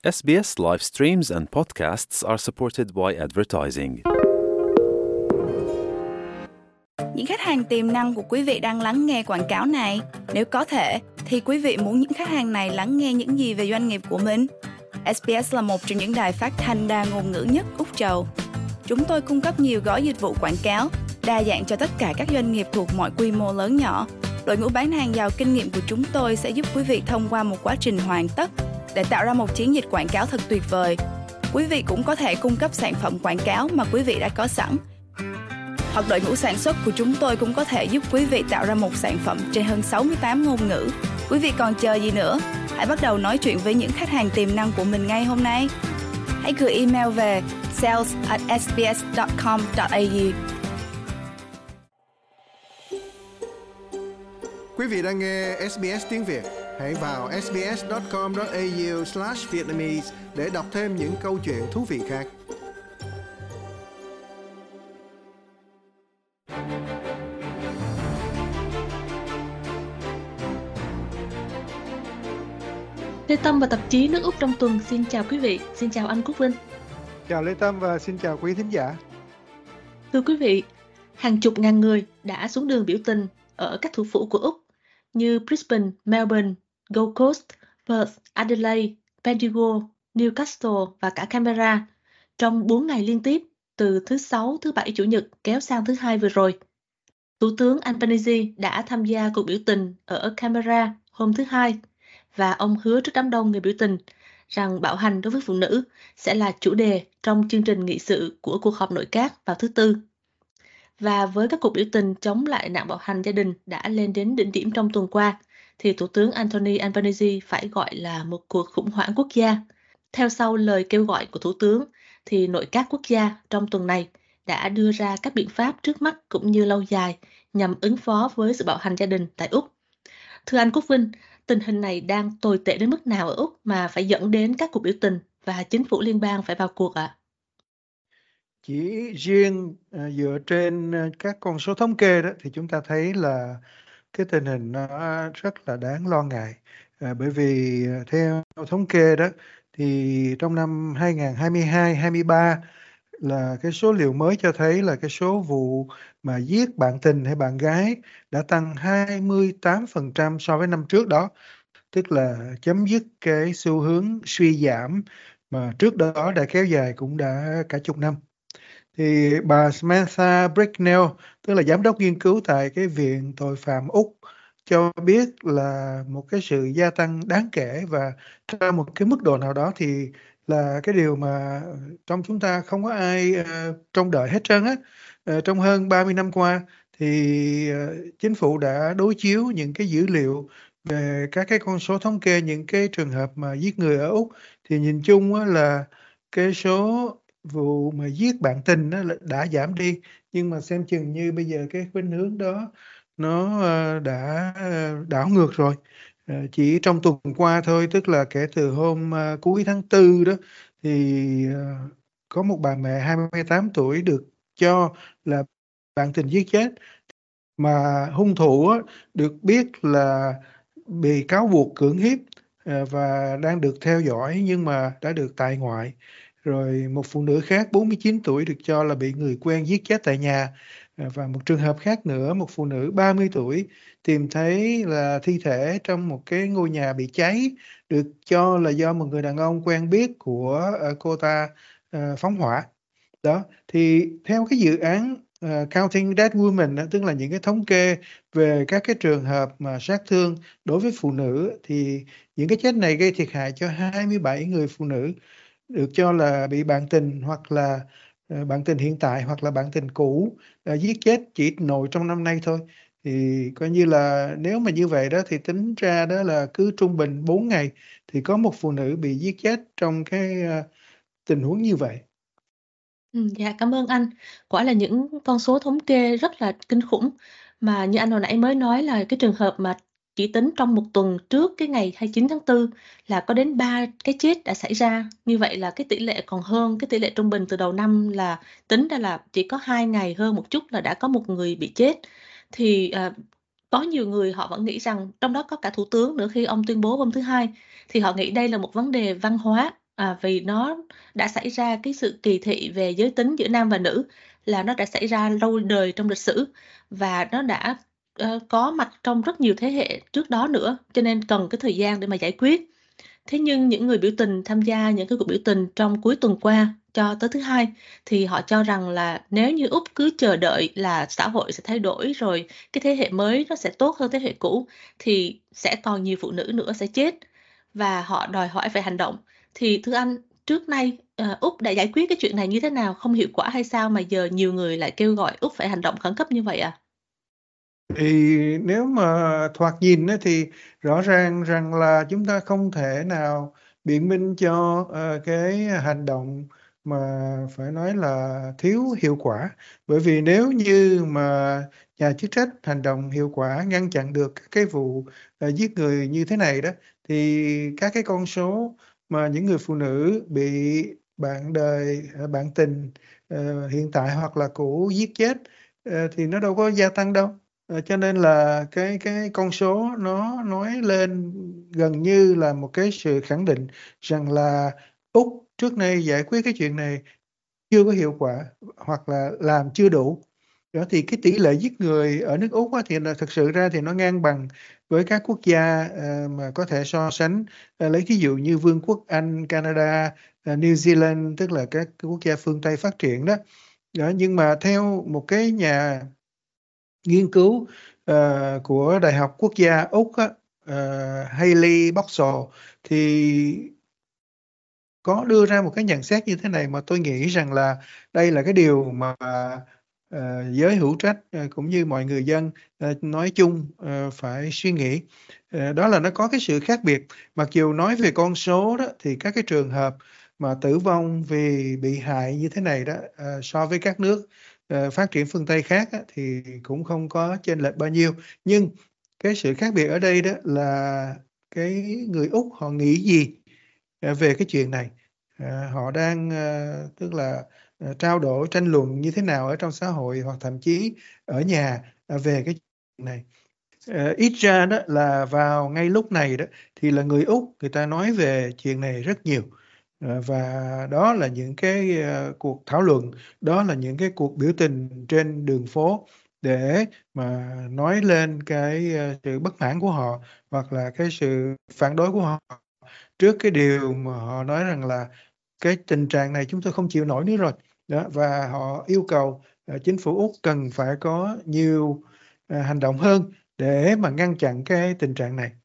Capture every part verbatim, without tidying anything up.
S B S live streams and podcasts are supported by advertising. Những khách hàng tiềm năng của quý vị đang lắng nghe quảng cáo này. Nếu có thể, thì quý vị muốn những khách hàng này lắng nghe những gì về doanh nghiệp của mình? S B S là một trong những đài phát thanh đa ngôn ngữ nhất Úc Châu. Chúng tôi cung cấp nhiều gói dịch vụ quảng cáo, đa dạng cho tất cả các doanh nghiệp thuộc mọi quy mô lớn nhỏ. Đội ngũ bán hàng giàu kinh nghiệm của chúng tôi sẽ giúp quý vị thông qua một quá trình hoàn tất để tạo ra một chiến dịch quảng cáo thật tuyệt vời. Quý vị cũng có thể cung cấp sản phẩm quảng cáo mà quý vị đã có sẵn. Hoặc đội ngũ sản xuất của chúng tôi cũng có thể giúp quý vị tạo ra một sản phẩm trên hơn sáu mươi tám ngôn ngữ. Quý vị còn chờ gì nữa? Hãy bắt đầu nói chuyện với những khách hàng tiềm năng của mình ngay hôm nay. Hãy gửi email về sales at s b s dot com dot a u. Quý vị đang nghe S B S tiếng Việt. Hãy vào s b s dot com dot a u slash vietnamese để đọc thêm những câu chuyện thú vị khác. Lê Tâm và tạp chí Nước Úc trong tuần xin chào quý vị, xin chào anh Quốc Vinh. Chào Lê Tâm và xin chào quý thính giả. Thưa quý vị, hàng chục ngàn người đã xuống đường biểu tình ở các thủ phủ của Úc như Brisbane, Melbourne, Gold Coast, Perth, Adelaide, Bendigo, Newcastle và cả Canberra trong bốn ngày liên tiếp từ thứ Sáu, thứ Bảy, Chủ nhật kéo sang thứ Hai vừa rồi. Thủ tướng Albanese đã tham gia cuộc biểu tình ở Canberra hôm thứ Hai và ông hứa trước đám đông người biểu tình rằng bạo hành đối với phụ nữ sẽ là chủ đề trong chương trình nghị sự của cuộc họp nội các vào thứ Tư. Và với các cuộc biểu tình chống lại nạn bạo hành gia đình đã lên đến đỉnh điểm trong tuần qua, thì Thủ tướng Anthony Albanese phải gọi là một cuộc khủng hoảng quốc gia. Theo sau lời kêu gọi của Thủ tướng, thì nội các quốc gia trong tuần này đã đưa ra các biện pháp trước mắt cũng như lâu dài nhằm ứng phó với sự bạo hành gia đình tại Úc. Thưa anh Quốc Vinh, tình hình này đang tồi tệ đến mức nào ở Úc mà phải dẫn đến các cuộc biểu tình và chính phủ liên bang phải vào cuộc ạ? À? Chỉ riêng uh, dựa trên uh, các con số thống kê đó thì chúng ta thấy là cái tình hình nó rất là đáng lo ngại. Uh, bởi vì uh, theo thống kê đó thì trong năm hai nghìn không trăm hai mươi hai hai mươi ba là cái số liệu mới cho thấy là cái số vụ mà giết bạn tình hay bạn gái đã tăng hai mươi tám phần trăm so với năm trước đó, tức là chấm dứt cái xu hướng suy giảm mà trước đó đã kéo dài cũng đã cả chục năm. Thì bà Samantha Bricknell, tức là giám đốc nghiên cứu tại cái Viện Tội phạm Úc, cho biết là một cái sự gia tăng đáng kể và ra một cái mức độ nào đó thì là cái điều mà trong chúng ta không có ai uh, trông đợi hết trơn á. Uh, trong hơn ba mươi năm qua thì uh, chính phủ đã đối chiếu những cái dữ liệu về các cái con số thống kê những cái trường hợp mà giết người ở Úc, thì nhìn chung á, là cái số vụ mà giết bạn tình á, đã giảm đi, nhưng mà xem chừng như bây giờ cái khuynh hướng đó nó uh, đã uh, đảo ngược rồi. Uh, chỉ trong tuần qua thôi, tức là kể từ hôm uh, cuối tháng tư đó, thì uh, có một bà mẹ hai mươi tám tuổi được cho là bạn tình giết chết, mà hung thủ á, được biết là bị cáo buộc cưỡng hiếp uh, và đang được theo dõi nhưng mà đã được tại ngoại. Rồi một phụ nữ khác bốn mươi chín tuổi được cho là bị người quen giết chết tại nhà. Và một trường hợp khác nữa, một phụ nữ ba mươi tuổi tìm thấy là thi thể trong một cái ngôi nhà bị cháy, được cho là do một người đàn ông quen biết của uh, cô ta uh, phóng hỏa. Đó, thì theo cái dự án uh, Counting Dead Women, tức là những cái thống kê về các cái trường hợp mà sát thương đối với phụ nữ, thì những cái chết này gây thiệt hại cho hai mươi bảy người phụ nữ được cho là bị bạn tình hoặc là uh, bạn tình hiện tại hoặc là bạn tình cũ uh, giết chết chỉ nội trong năm nay thôi. Thì coi như là nếu mà như vậy đó thì tính ra đó là cứ trung bình bốn ngày thì có một phụ nữ bị giết chết trong cái uh, tình huống như vậy. Ừ, dạ cảm ơn anh. Quả là những con số thống kê rất là kinh khủng, mà như anh hồi nãy mới nói là cái trường hợp mà chỉ tính trong một tuần trước cái ngày hai mươi chín tháng tư là có đến ba cái chết đã xảy ra. Như vậy là cái tỷ lệ còn hơn cái tỷ lệ trung bình từ đầu năm, là tính ra là chỉ có hai ngày hơn một chút là đã có một người bị chết. Thì à, có nhiều người họ vẫn nghĩ rằng, trong đó có cả thủ tướng nữa, khi ông tuyên bố hôm thứ Hai thì họ nghĩ đây là một vấn đề văn hóa, à, vì nó đã xảy ra cái sự kỳ thị về giới tính giữa nam và nữ, là nó đã xảy ra lâu đời trong lịch sử và nó đã ờ, có mặt trong rất nhiều thế hệ trước đó nữa, cho nên cần cái thời gian để mà giải quyết. Thế nhưng những người biểu tình tham gia những cái cuộc biểu tình trong cuối tuần qua cho tới thứ Hai thì họ cho rằng là nếu như Úc cứ chờ đợi là xã hội sẽ thay đổi rồi cái thế hệ mới nó sẽ tốt hơn thế hệ cũ thì sẽ còn nhiều phụ nữ nữa sẽ chết, và họ đòi hỏi phải hành động. Thì thưa anh, trước nay ờ, Úc đã giải quyết cái chuyện này như thế nào, không hiệu quả hay sao mà giờ nhiều người lại kêu gọi Úc phải hành động khẩn cấp như vậy à? Thì nếu mà thoạt nhìn á, thì rõ ràng rằng là chúng ta không thể nào biện minh cho ờ, cái hành động mà phải nói là thiếu hiệu quả. Bởi vì nếu như mà nhà chức trách hành động hiệu quả ngăn chặn được các cái vụ ờ, giết người như thế này đó, thì các cái con số mà những người phụ nữ bị bạn đời, ờ, bạn tình ờ, hiện tại hoặc là cũ giết chết ờ, thì nó đâu có gia tăng đâu. Ờ, cho nên là cái cái con số nó nói lên gần như là một cái sự khẳng định rằng là Úc trước nay giải quyết cái chuyện này chưa có hiệu quả hoặc là làm chưa đủ. Đó thì cái tỷ lệ giết người ở nước Úc á, thì là thực sự ra thì nó ngang bằng với các quốc gia ờ, mà có thể so sánh. Ờ, lấy ví dụ như Vương quốc Anh, Canada, ờ, New Zealand, tức là các quốc gia phương Tây phát triển đó. Đó, nhưng mà theo một cái nhà nghiên cứu ờ, của Đại học Quốc gia Úc á, ờ, Hayley Boxall thì có đưa ra một cái nhận xét như thế này mà tôi nghĩ rằng là đây là cái điều mà ờ, giới hữu trách ờ, cũng như mọi người dân ờ, nói chung ờ, phải suy nghĩ. Ờ, đó là nó có cái sự khác biệt. Mặc dù nói về con số đó thì các cái trường hợp mà tử vong vì bị hại như thế này đó ờ, so với các nước ờ, phát triển phương Tây khác á, thì cũng không có chênh lệch bao nhiêu. Nhưng cái sự khác biệt ở đây đó là cái người Úc họ nghĩ gì ờ, về cái chuyện này. Ờ, họ đang ờ, tức là ờ, trao đổi tranh luận như thế nào ở trong xã hội hoặc thậm chí ở nhà ờ, về cái chuyện này. Ờ, ít ra đó là vào ngay lúc này đó thì là người Úc người ta nói về chuyện này rất nhiều. Ờ, và đó là những cái ờ, cuộc thảo luận, đó là những cái cuộc biểu tình trên đường phố để mà nói lên cái ờ, sự bất mãn của họ hoặc là cái sự phản đối của họ trước cái điều mà họ nói rằng là cái tình trạng này chúng tôi không chịu nổi nữa rồi. Đó, và họ yêu cầu uh, chính phủ Úc cần phải có nhiều uh, hành động hơn để mà ngăn chặn cái tình trạng này.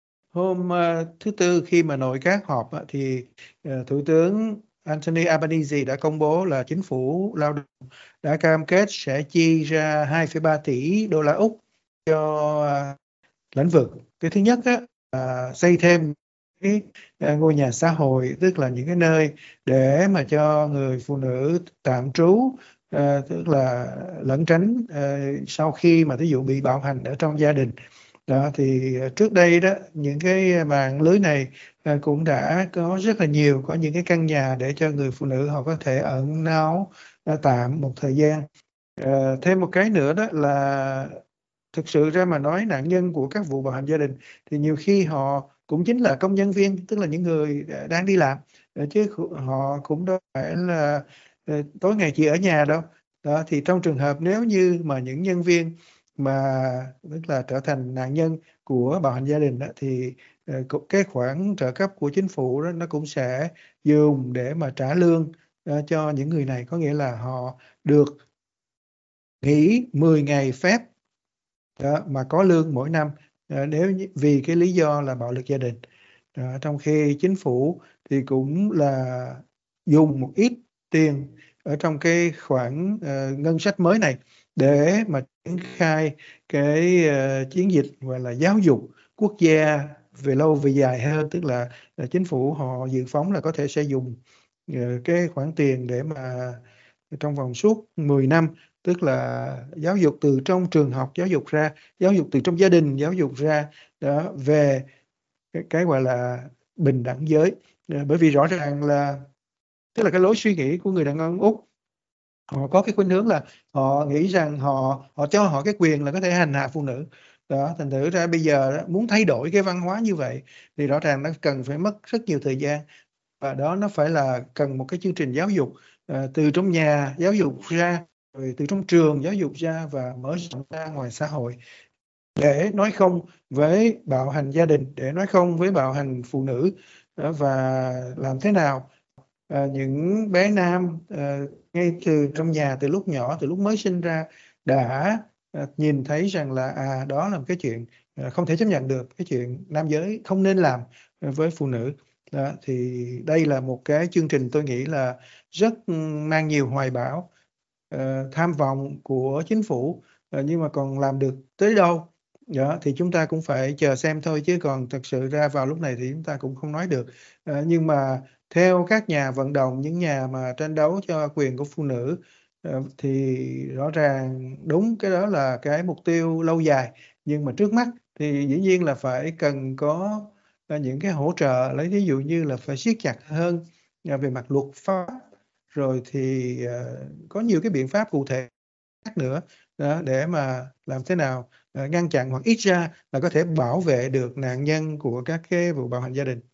Hôm uh, thứ Tư khi mà nội các họp uh, thì uh, Thủ tướng Anthony Albanese đã công bố là chính phủ lao động đã cam kết sẽ chi ra hai phẩy ba tỷ đô la Úc cho uh, lĩnh vực. Cái thứ nhất á, là xây thêm cái à, ngôi nhà xã hội, tức là những cái nơi để mà cho người phụ nữ tạm trú, à, tức là lẩn tránh à, sau khi mà ví dụ bị bạo hành ở trong gia đình. Đó thì trước đây đó những cái mạng lưới này à, cũng đã có rất là nhiều, có những cái căn nhà để cho người phụ nữ họ có thể ẩn náu à, tạm một thời gian. À, thêm một cái nữa đó là thực sự ra mà nói nạn nhân của các vụ bạo hành gia đình thì nhiều khi họ cũng chính là công nhân viên, tức là những người đang đi làm, chứ họ cũng đâu phải là tối ngày chỉ ở nhà đâu. Đó thì trong trường hợp nếu như mà những nhân viên mà tức là trở thành nạn nhân của bạo hành gia đình đó, thì cái khoản trợ cấp của chính phủ đó nó cũng sẽ dùng để mà trả lương uh, cho những người này, có nghĩa là họ được nghỉ mười ngày phép đó, mà có lương mỗi năm à, nếu vì cái lý do là bạo lực gia đình. Đó, trong khi chính phủ thì cũng là dùng một ít tiền ở trong cái khoản uh, ngân sách mới này để mà triển khai cái uh, chiến dịch gọi là giáo dục quốc gia về lâu về dài hơn, tức là uh, chính phủ họ dự phóng là có thể sẽ dùng uh, cái khoản tiền để mà trong vòng suốt mười năm, tức là giáo dục từ trong trường học, giáo dục ra, giáo dục từ trong gia đình, giáo dục ra đó về cái, cái gọi là bình đẳng giới. Bởi vì rõ ràng là tức là cái lối suy nghĩ của người đàn ông Úc, họ có cái khuynh hướng là họ nghĩ rằng họ họ cho họ cái quyền là có thể hành hạ phụ nữ. Đó, thành thử ra bây giờ đó, muốn thay đổi cái văn hóa như vậy thì rõ ràng nó cần phải mất rất nhiều thời gian. và đó nó phải là cần một cái chương trình giáo dục à, từ trong nhà giáo dục ra, rồi từ trong trường giáo dục ra và mở rộng ra ngoài xã hội, để nói không với bạo hành gia đình, để nói không với bạo hành phụ nữ, và làm thế nào à, những bé nam à, ngay từ trong nhà, từ lúc nhỏ, từ lúc mới sinh ra đã à, nhìn thấy rằng là à đó là một cái chuyện à, không thể chấp nhận được, cái chuyện nam giới không nên làm với phụ nữ. Đó, thì đây là một cái chương trình tôi nghĩ là rất mang nhiều hoài bão, uh, tham vọng của chính phủ, uh, nhưng mà còn làm được tới đâu đó thì chúng ta cũng phải chờ xem thôi, chứ còn thật sự ra vào lúc này thì chúng ta cũng không nói được. Uh, nhưng mà theo các nhà vận động, những nhà mà tranh đấu cho quyền của phụ nữ, uh, thì rõ ràng đúng cái đó là cái mục tiêu lâu dài, nhưng mà trước mắt thì dĩ nhiên là phải cần có những cái hỗ trợ, lấy ví dụ như là phải siết chặt hơn về mặt luật pháp, rồi thì uh, có nhiều cái biện pháp cụ thể khác nữa đó, để mà làm thế nào uh, ngăn chặn hoặc ít ra là có thể bảo vệ được nạn nhân của các cái vụ bạo hành gia đình.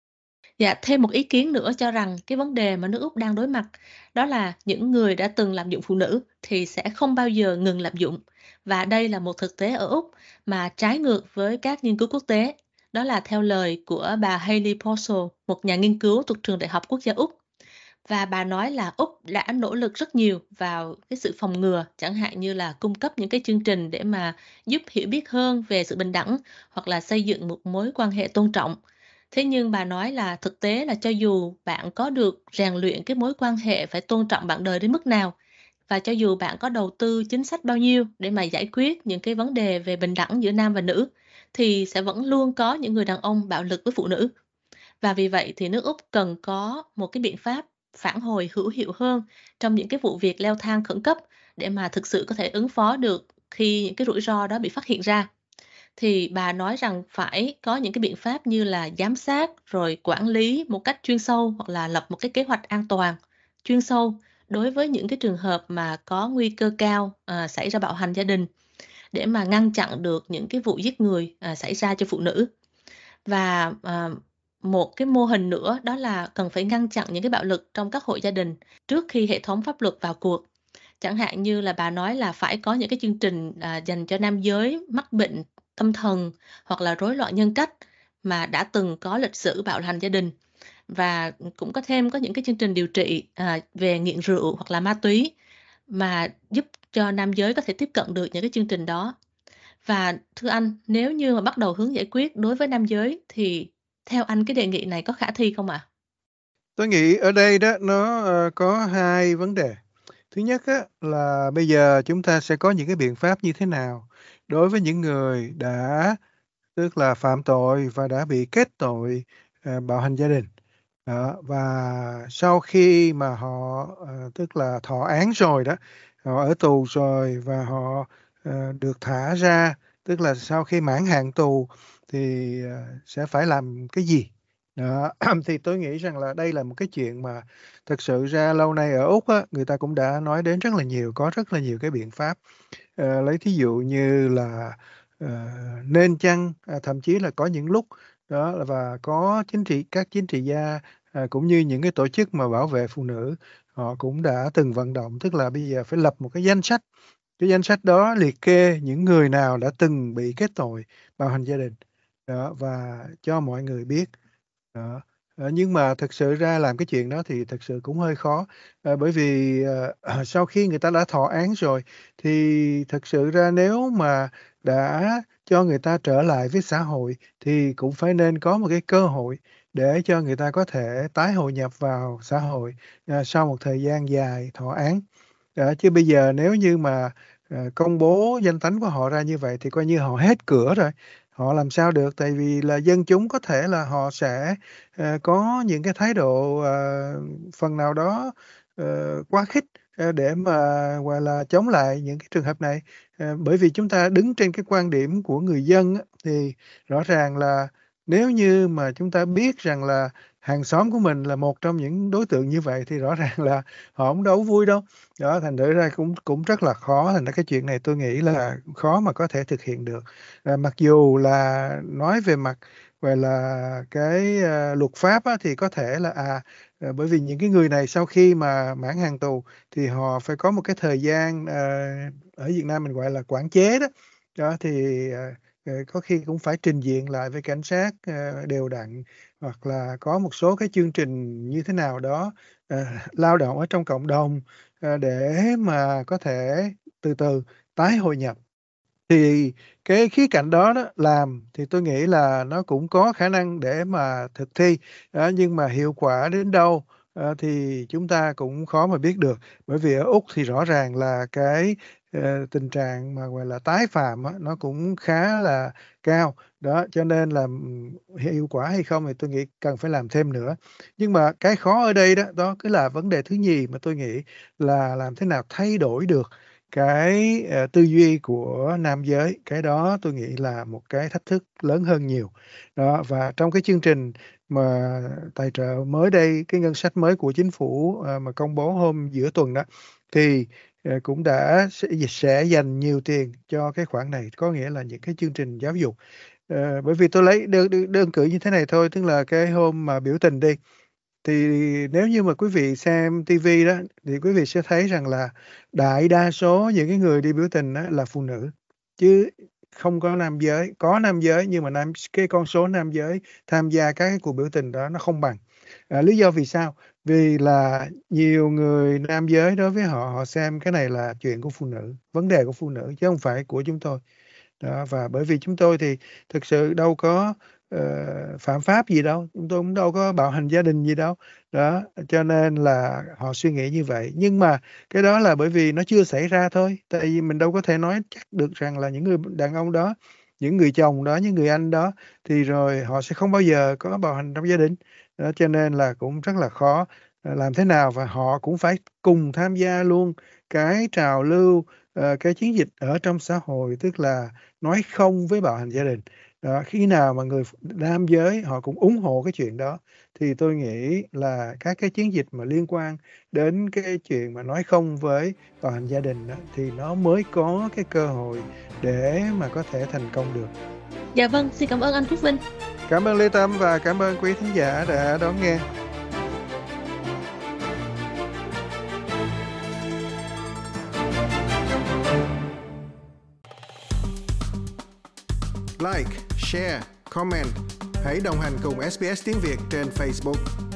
Dạ, thêm một ý kiến nữa cho rằng cái vấn đề mà nước Úc đang đối mặt đó là những người đã từng lạm dụng phụ nữ thì sẽ không bao giờ ngừng lạm dụng. Và đây là một thực tế ở Úc mà trái ngược với các nghiên cứu quốc tế. Đó là theo lời của bà Hayley Porcel, một nhà nghiên cứu thuộc trường Đại học Quốc gia Úc. Và bà nói là Úc đã nỗ lực rất nhiều vào cái sự phòng ngừa, chẳng hạn như là cung cấp những cái chương trình để mà giúp hiểu biết hơn về sự bình đẳng hoặc là xây dựng một mối quan hệ tôn trọng. Thế nhưng bà nói là thực tế là cho dù bạn có được rèn luyện cái mối quan hệ phải tôn trọng bạn đời đến mức nào, và cho dù bạn có đầu tư chính sách bao nhiêu để mà giải quyết những cái vấn đề về bình đẳng giữa nam và nữ, thì sẽ vẫn luôn có những người đàn ông bạo lực với phụ nữ. Và vì vậy thì nước Úc cần có một cái biện pháp phản hồi hữu hiệu hơn trong những cái vụ việc leo thang khẩn cấp để mà thực sự có thể ứng phó được khi những cái rủi ro đó bị phát hiện ra. Thì bà nói rằng phải có những cái biện pháp như là giám sát, rồi quản lý một cách chuyên sâu, hoặc là lập một cái kế hoạch an toàn chuyên sâu đối với những cái trường hợp mà có nguy cơ cao à, xảy ra bạo hành gia đình, để mà ngăn chặn được những cái vụ giết người à, xảy ra cho phụ nữ. Và à, một cái mô hình nữa đó là cần phải ngăn chặn những cái bạo lực trong các hộ gia đình trước khi hệ thống pháp luật vào cuộc. Chẳng hạn như là bà nói là phải có những cái chương trình à, dành cho nam giới mắc bệnh tâm thần hoặc là rối loạn nhân cách mà đã từng có lịch sử bạo hành gia đình, và cũng có thêm có những cái chương trình điều trị à, về nghiện rượu hoặc là ma túy mà giúp cho nam giới có thể tiếp cận được những cái chương trình đó. Và thưa anh, nếu như mà bắt đầu hướng giải quyết đối với nam giới thì theo anh cái đề nghị này có khả thi không ạ? Tôi nghĩ ở đây đó nó uh, có hai vấn đề. Thứ nhất á, là bây giờ chúng ta sẽ có những cái biện pháp như thế nào đối với những người đã tức là phạm tội và đã bị kết tội uh, bạo hành gia đình. Đó, và sau khi mà họ uh, tức là thọ án rồi đó, họ ở tù rồi và họ uh, được thả ra, tức là sau khi mãn hạn tù thì uh, sẽ phải làm cái gì? Đó. Thì tôi nghĩ rằng là đây là một cái chuyện mà thực sự ra lâu nay ở Úc á, người ta cũng đã nói đến rất là nhiều, có rất là nhiều cái biện pháp. Uh, lấy thí dụ như là uh, nên chăng, uh, thậm chí là có những lúc đó và có chính trị các chính trị gia à, cũng như những cái tổ chức mà bảo vệ phụ nữ, họ cũng đã từng vận động, tức là bây giờ phải lập một cái danh sách, cái danh sách đó liệt kê những người nào đã từng bị kết tội bạo hành gia đình đó, và cho mọi người biết đó. À, nhưng mà thực sự ra làm cái chuyện đó thì thực sự cũng hơi khó, à, bởi vì à, sau khi người ta đã thọ án rồi thì thực sự ra nếu mà đã cho người ta trở lại với xã hội thì cũng phải nên có một cái cơ hội để cho người ta có thể tái hội nhập vào xã hội à, sau một thời gian dài thọ án. À, chứ bây giờ nếu như mà à, công bố danh tánh của họ ra như vậy thì coi như họ hết cửa rồi. Họ làm sao được, tại vì là dân chúng có thể là họ sẽ à, có những cái thái độ à, phần nào đó à, quá khích à, để mà gọi là chống lại những cái trường hợp này. À, bởi vì chúng ta đứng trên cái quan điểm của người dân á, thì rõ ràng là nếu như mà chúng ta biết rằng là hàng xóm của mình là một trong những đối tượng như vậy thì rõ ràng là họ không đấu vui đâu. Đó, thành thử ra cũng cũng rất là khó, thành ra cái chuyện này tôi nghĩ là khó mà có thể thực hiện được. À, mặc dù là nói về mặt gọi là cái à, luật pháp á, thì có thể là à à, bởi vì những cái người này sau khi mà mãn hạn tù thì họ phải có một cái thời gian à, ở Việt Nam mình gọi là quản chế đó. Đó thì à, ờ, có khi cũng phải trình diện lại với cảnh sát à, đều đặn, hoặc là có một số cái chương trình như thế nào đó à, lao động ở trong cộng đồng à, để mà có thể từ từ tái hội nhập. Thì cái khía cạnh đó đó làm thì tôi nghĩ là nó cũng có khả năng để mà thực thi, đó, nhưng mà hiệu quả đến đâu, ờ, thì chúng ta cũng khó mà biết được. Bởi vì ở Úc thì rõ ràng là cái, ờ, tình trạng mà, gọi là, tái phạm á, nó cũng khá là cao. Đó, cho nên là, ừm, hiệu quả hay không thì tôi nghĩ cần phải làm thêm nữa. Nhưng mà cái khó ở đây đó, đó cứ là vấn đề thứ nhì mà tôi nghĩ là làm thế nào thay đổi được cái, ờ, tư duy của nam giới, cái đó tôi nghĩ là một cái thách thức lớn hơn nhiều. Đó, và trong cái chương trình mà tài trợ mới đây, cái ngân sách mới của chính phủ, ờ, mà công bố hôm giữa tuần đó, thì, ờ, cũng đã sẽ sẽ dành nhiều tiền cho cái khoản này, có nghĩa là những cái chương trình giáo dục. Ờ, bởi vì tôi lấy đơn đơn đơn cử như thế này thôi, tức là cái hôm mà biểu tình đi, thì nếu như mà quý vị xem ti vi đó, thì quý vị sẽ thấy rằng là đại đa số những cái người đi biểu tình á là phụ nữ, chứ không có nam giới. Có nam giới nhưng mà nam cái con số nam giới tham gia các cái cuộc biểu tình đó nó không bằng. À, lý do vì sao? Vì là nhiều người nam giới đối với họ, họ xem cái này là chuyện của phụ nữ, vấn đề của phụ nữ chứ không phải của chúng tôi. Đó, và bởi vì chúng tôi thì thực sự đâu có, ờ, phạm pháp gì đâu, chúng tôi cũng đâu có bạo hành gia đình gì đâu. Đó, cho nên là họ suy nghĩ như vậy. Nhưng mà cái đó là bởi vì nó chưa xảy ra thôi, tại vì mình đâu có thể nói chắc được rằng là những người đàn ông đó, những người chồng đó, những người anh đó thì rồi họ sẽ không bao giờ có bạo hành trong gia đình. Đó, cho nên là cũng rất là khó, ờ, làm thế nào và họ cũng phải cùng tham gia luôn cái trào lưu, ờ, cái chiến dịch ở trong xã hội, tức là nói không với bạo hành gia đình. Đó, khi nào mà người ph nam giới họ cũng ủng hộ cái chuyện đó, thì tôi nghĩ là các cái chiến dịch mà liên quan đến cái chuyện mà nói không với bạo hành gia đình á, thì nó mới có cái cơ hội để mà có thể thành công được. Dạ vâng, xin cảm ơn anh Quốc Vinh. Cảm ơn Lê Tâm và cảm ơn quý thính giả đã đón nghe. Like, share, comment. Hãy đồng hành cùng ét bê ét Tiếng Việt trên Facebook.